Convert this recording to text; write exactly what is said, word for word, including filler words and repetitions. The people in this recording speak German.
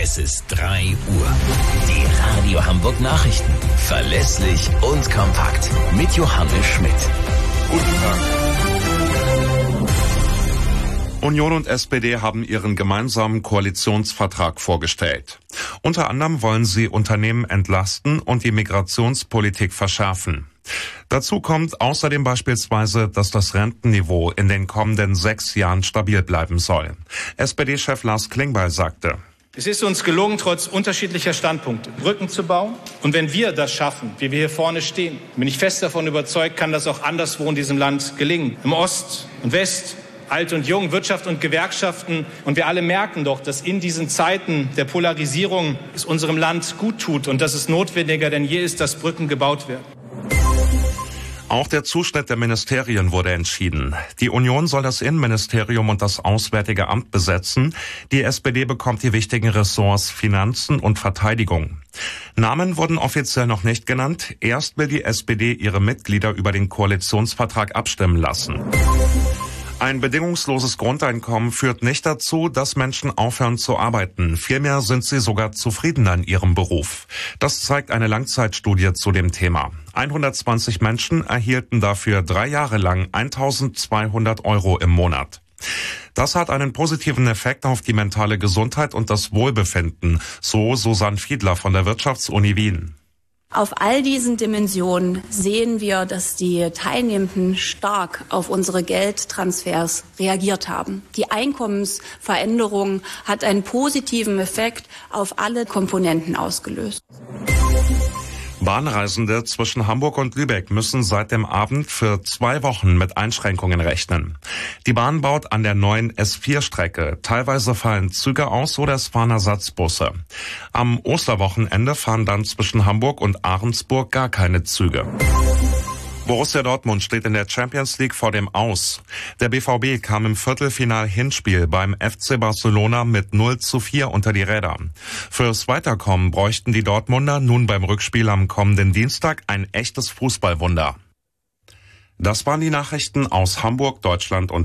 Es ist drei Uhr. Die Radio Hamburg Nachrichten. Verlässlich und kompakt. Mit Johannes Schmidt. Guten Tag. Union und S P D haben ihren gemeinsamen Koalitionsvertrag vorgestellt. Unter anderem wollen sie Unternehmen entlasten und die Migrationspolitik verschärfen. Dazu kommt außerdem beispielsweise, dass das Rentenniveau in den kommenden sechs Jahren stabil bleiben soll. S P D-Chef Lars Klingbeil sagte: Es ist uns gelungen, trotz unterschiedlicher Standpunkte Brücken zu bauen. Und wenn wir das schaffen, wie wir hier vorne stehen, bin ich fest davon überzeugt, kann das auch anderswo in diesem Land gelingen. Im Ost und West, Alt und Jung, Wirtschaft und Gewerkschaften. Und wir alle merken doch, dass in diesen Zeiten der Polarisierung es unserem Land gut tut und dass es notwendiger denn je ist, dass Brücken gebaut werden. Auch der Zuschnitt der Ministerien wurde entschieden. Die Union soll das Innenministerium und das Auswärtige Amt besetzen. Die S P D bekommt die wichtigen Ressorts Finanzen und Verteidigung. Namen wurden offiziell noch nicht genannt. Erst will die S P D ihre Mitglieder über den Koalitionsvertrag abstimmen lassen. Ein bedingungsloses Grundeinkommen führt nicht dazu, dass Menschen aufhören zu arbeiten. Vielmehr sind sie sogar zufriedener in ihrem Beruf. Das zeigt eine Langzeitstudie zu dem Thema. hundertzwanzig Menschen erhielten dafür drei Jahre lang eintausendzweihundert Euro im Monat. Das hat einen positiven Effekt auf die mentale Gesundheit und das Wohlbefinden, so Susanne Fiedler von der Wirtschaftsuni Wien. Auf all diesen Dimensionen sehen wir, dass die Teilnehmenden stark auf unsere Geldtransfers reagiert haben. Die Einkommensveränderung hat einen positiven Effekt auf alle Komponenten ausgelöst. Bahnreisende zwischen Hamburg und Lübeck müssen seit dem Abend für zwei Wochen mit Einschränkungen rechnen. Die Bahn baut an der neuen S vier Strecke. Teilweise fallen Züge aus oder es fahren Ersatzbusse. Am Osterwochenende fahren dann zwischen Hamburg und Ahrensburg gar keine Züge. Borussia Dortmund steht in der Champions League vor dem Aus. Der B V B kam im Viertelfinal-Hinspiel beim F C Barcelona mit null zu vier unter die Räder. Fürs Weiterkommen bräuchten die Dortmunder nun beim Rückspiel am kommenden Dienstag ein echtes Fußballwunder. Das waren die Nachrichten aus Hamburg, Deutschland und